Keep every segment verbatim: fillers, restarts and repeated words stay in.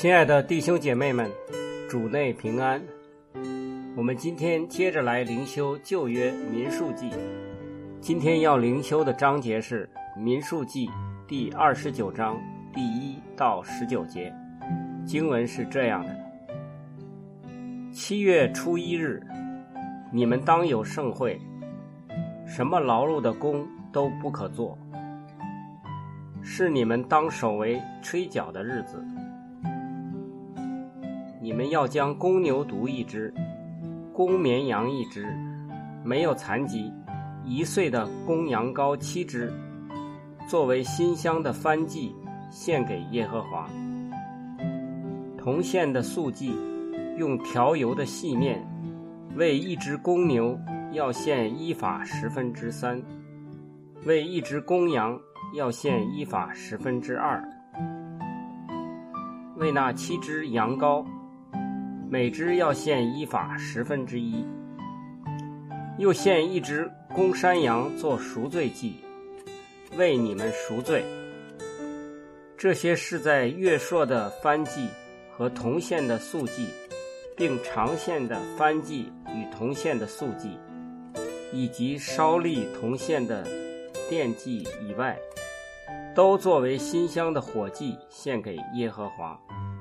亲爱的弟兄姐妹们，主内平安。我们今天接着来灵修旧约民数记。今天要灵修的章节是民数记第二十九章第一到十九节。经文是这样的：七月初一日，你们当有盛会，什么劳碌的工都不可做，是你们当守为吹角的日子。你们要将公牛犊一只，公绵羊一只，没有残疾一岁的公羊羔七只，作为馨香的燔祭献给耶和华。同献的素祭用调油的细面，为一只公牛要献依法十分之三，为一只公羊要献依法十分之二，为那七只羊羔每只要献依法十分之一，又献一只公山羊做赎罪祭，为你们赎罪。这些是在月朔的燔祭和同献的素祭，并长献的燔祭与同献的素祭，以及烧立同献的奠祭以外，都作为馨香的火祭献给耶和华。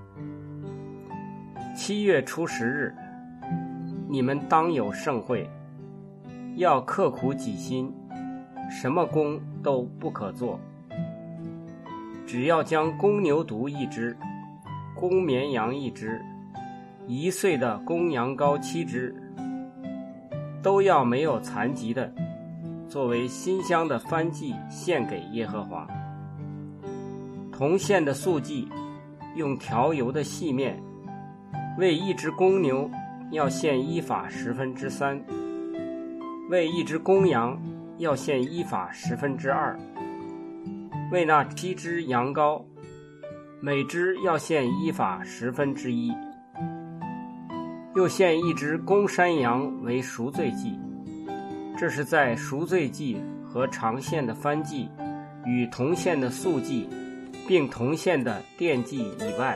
七月初十日，你们当有盛会，要刻苦己心，什么工都不可做，只要将公牛犊一只，公绵羊一只，一岁的公羊羔七只，都要没有残疾的，作为馨香的燔祭献给耶和华。同献的素祭用调油的细面，为一只公牛要献依法十分之三，为一只公羊要献依法十分之二，为那七只羊羔每只要献依法十分之一，又献一只公山羊为赎罪祭。这是在赎罪祭和长献的燔祭与同献的素祭并同献的奠祭以外。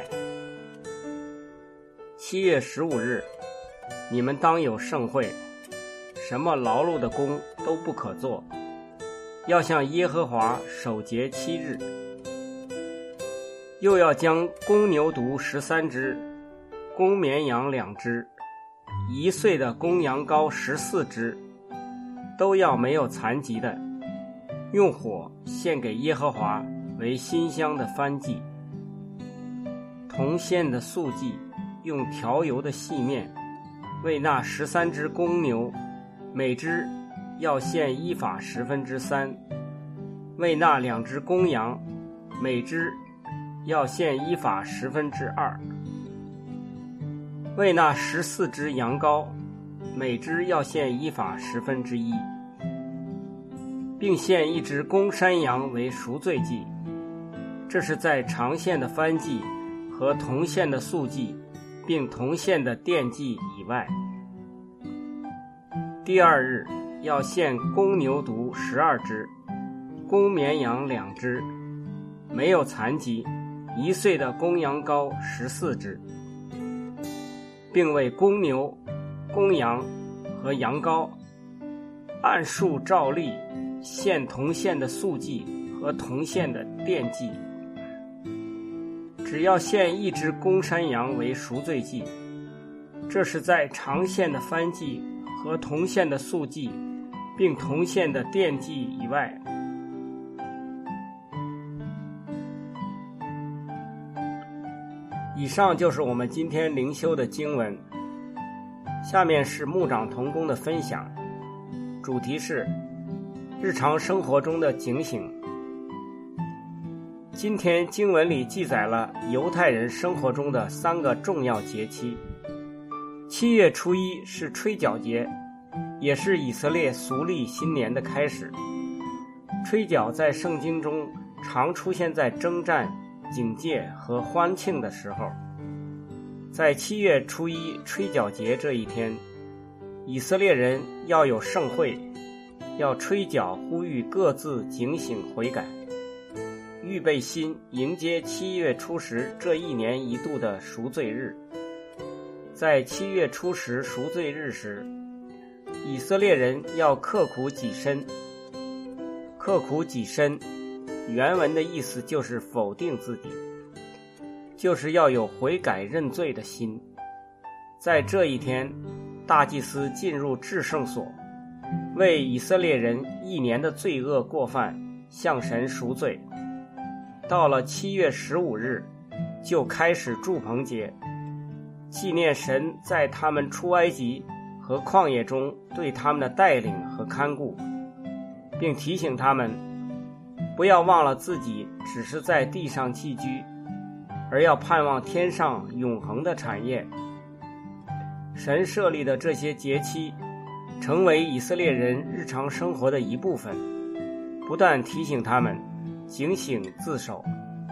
七月十五日，你们当有盛会，什么劳碌的工都不可做，要向耶和华守节七日。又要将公牛犊十三只，公绵羊两只，一岁的公羊羔十四只，都要没有残疾的，用火献给耶和华为馨香的燔祭。同献的素祭用调油的细面，为那十三只公牛每只要献依法十分之三，为那两只公羊每只要献依法十分之二，为那十四只羊羔每只要献依法十分之一，并献一只公山羊为赎罪祭。这是在长献的燔祭和同献的素祭并同献的奠祭以外。第二日要献公牛犊十二只，公绵羊两只，没有残疾一岁的公羊羔十四只，并为公牛、公羊和羊羔按数照例献同献的素祭和同献的奠祭。只要献一只公山羊为赎罪祭，这是在长献的燔祭和同献的素祭并同献的奠祭以外。以上就是我们今天灵修的经文，下面是牧长同工的分享，主题是日常生活中的警醒。今天经文里记载了犹太人生活中的三个重要节期。七月初一是吹角节，也是以色列俗历新年的开始。吹角在圣经中常出现在征战、警戒和欢庆的时候。在七月初一吹角节这一天，以色列人要有盛会，要吹角呼吁各自警醒悔改。 预备心迎接七月初十这一年一度的赎罪日。在七月初十赎罪日时，以色列人要刻苦己身。刻苦己身原文的意思就是否定自己，就是要有悔改认罪的心。在这一天，大祭司进入至圣所，为以色列人一年的罪恶过犯向神赎罪。到了七月十五日，就开始住棚节，纪念神在他们出埃及和旷野中对他们的带领和看顾，并提醒他们不要忘了自己只是在地上寄居，而要盼望天上永恒的产业。神设立的这些节期成为以色列人日常生活的一部分，不断提醒他们警醒自守。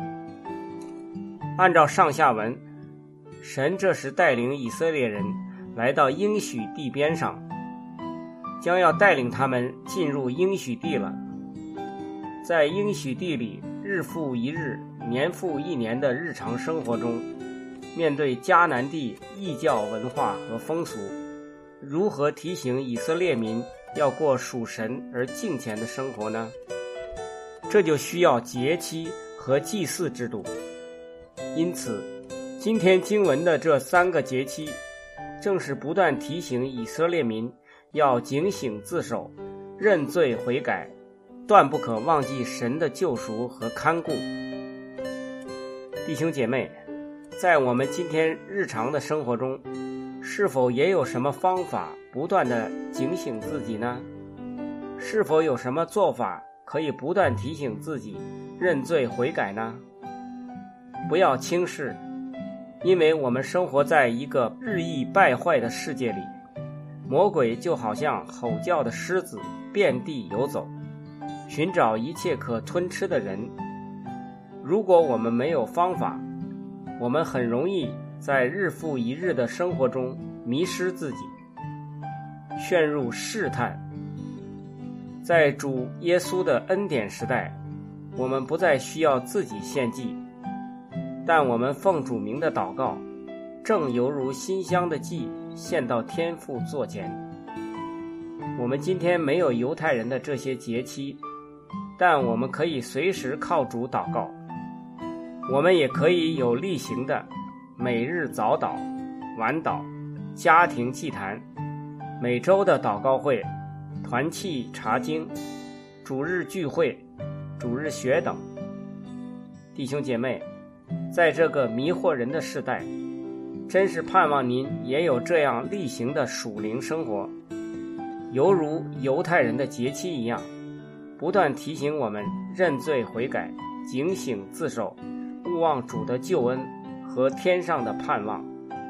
按照上下文，神这时带领以色列人来到应许地边上，将要带领他们进入应许地了。在应许地里，日复一日，年复一年的日常生活中，面对迦南地异教文化和风俗，如何提醒以色列民要过属神而敬虔的生活呢？这就需要节期和祭祀制度。因此，今天经文的这三个节期，正是不断提醒以色列民要警醒自守，认罪悔改，断不可忘记神的救赎和看顾。弟兄姐妹，在我们今天日常的生活中，是否也有什么方法不断地警醒自己呢？是否有什么做法可以不断提醒自己认罪悔改呢？不要轻视，因为我们生活在一个日益败坏的世界里，魔鬼就好像吼叫的狮子，遍地游走，寻找一切可吞吃的人。如果我们没有方法，我们很容易在日复一日的生活中迷失自己，陷入试探。在主耶稣的恩典时代，我们不再需要自己献祭，但我们奉主名的祷告，正犹如馨香的祭献到天父座前。我们今天没有犹太人的这些节期，但我们可以随时靠主祷告。我们也可以有例行的每日早祷、晚祷、家庭祭坛、每周的祷告会、团契查经、主日聚会、主日学等。弟兄姐妹，在这个迷惑人的时代，真是盼望您也有这样例行的属灵生活，犹如犹太人的节期一样，不断提醒我们认罪悔改，警醒自守，勿忘主的救恩和天上的盼望。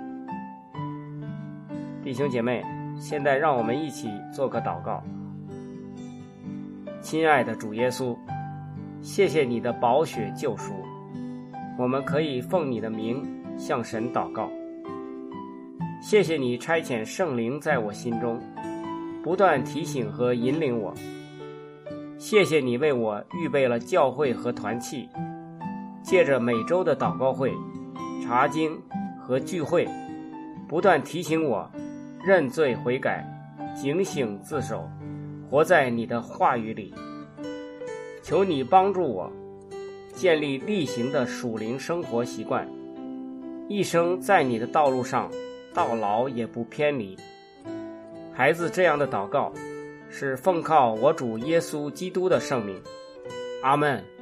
弟兄姐妹，现在让我们一起做个祷告。亲爱的主耶稣，谢谢你的宝血救赎，我们可以奉你的名向神祷告。谢谢你差遣圣灵在我心中，不断提醒和引领我。谢谢你为我预备了教会和团契，借着每周的祷告会、查经和聚会，不断提醒我认罪悔改，警醒自守，活在你的话语里。求你帮助我建立例行的属灵生活习惯，一生在你的道路上到老也不偏离。孩子这样的祷告是奉靠我主耶稣基督的圣名，阿们。